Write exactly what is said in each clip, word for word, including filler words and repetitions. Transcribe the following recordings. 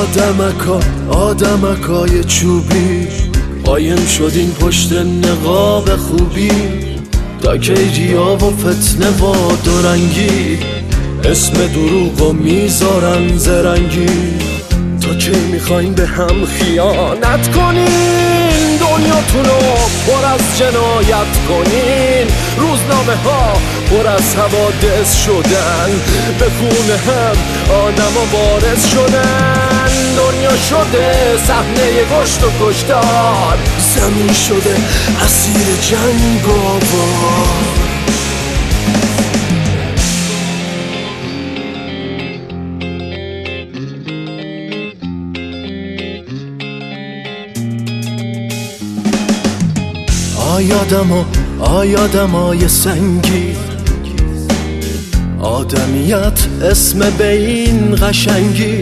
آدمکا آدمکای چوبی قایم شدین پشت نقاب خوبی، تا کی ریا و فتنه و دورنگی اسم دروغو میذارن زرنگی. تا کی میخواین به هم خیانت کنین، دنیاتونو پر از جنایت کنین، روزنامه ها پر از حوادث شدن، به خونه هم آدم ها وارث شدن. دنیا شده صحنه کشت و کشتار، زمین شده اسیر جنگ و آوار. آیادم آیادمای سنگی، آدمیت اسم به این قشنگی.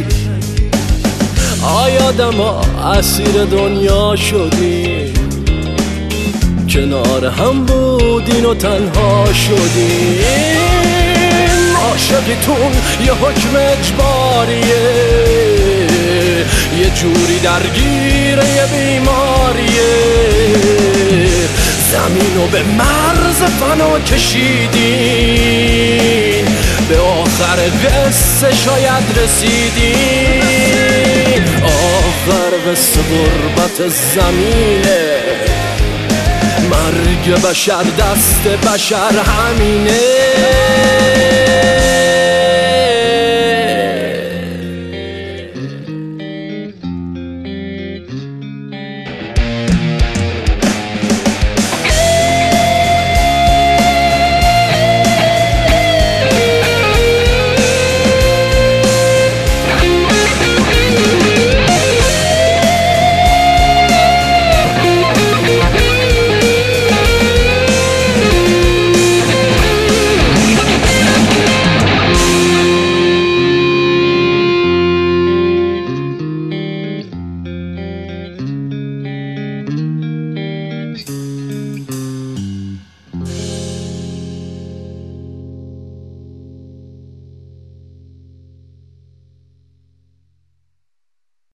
آیادما اسیر دنیا شدیم، کنار هم بودین و تنها شدیم. عاشقیتون یه حکم اجباریه، یه جوری درگیر یه بیماریه. زمینو به مرز فنا کشیدین، به آخر قصه شاید رسیدین. آخر قصه غربت زمینه، مرگ بشر دست بشر همینه.